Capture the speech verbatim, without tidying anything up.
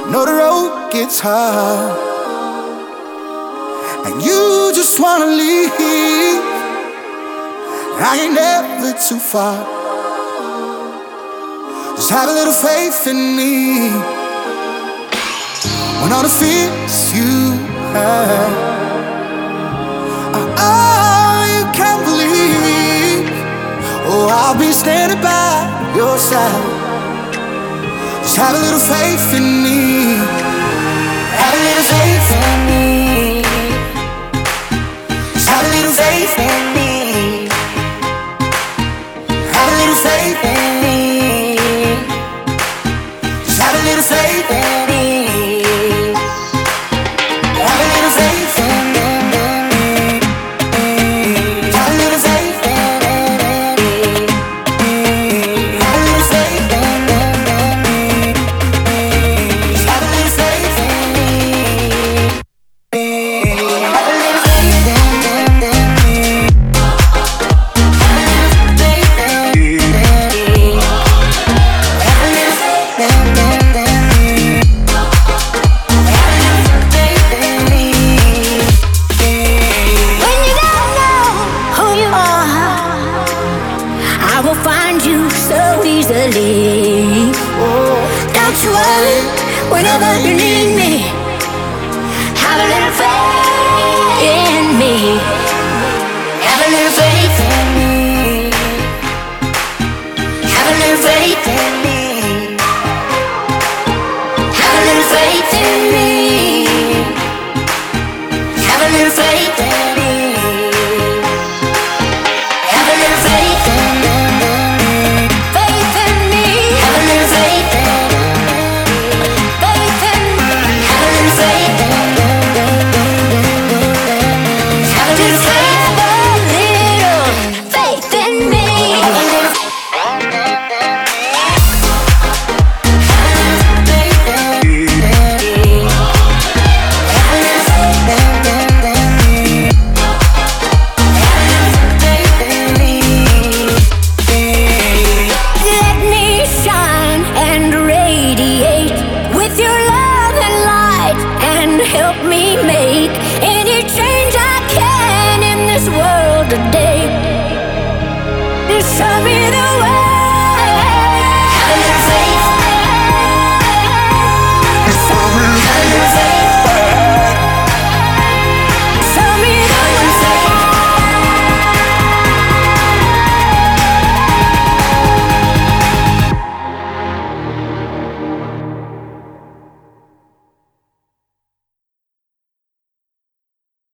Know the road gets hard, and you just wanna leave. I ain't never too far. Just have a little faith in me. When all the fears you have are all you can believe, oh, I'll be standing by your side. Just have a little faith in me. Have a little faith in me. Just have a little faith in me. Have a little faith in me. Just have a little faith in me. Have a little faith in me. Have a little faith in me. Have a little faith in me. Have a little faith in me. Have a little faith in me. When you don't know who you are, I will find you so easily. Don't you worry, whenever you need me, have a little faith in me. Have a little faith in me. Have a little faith in me.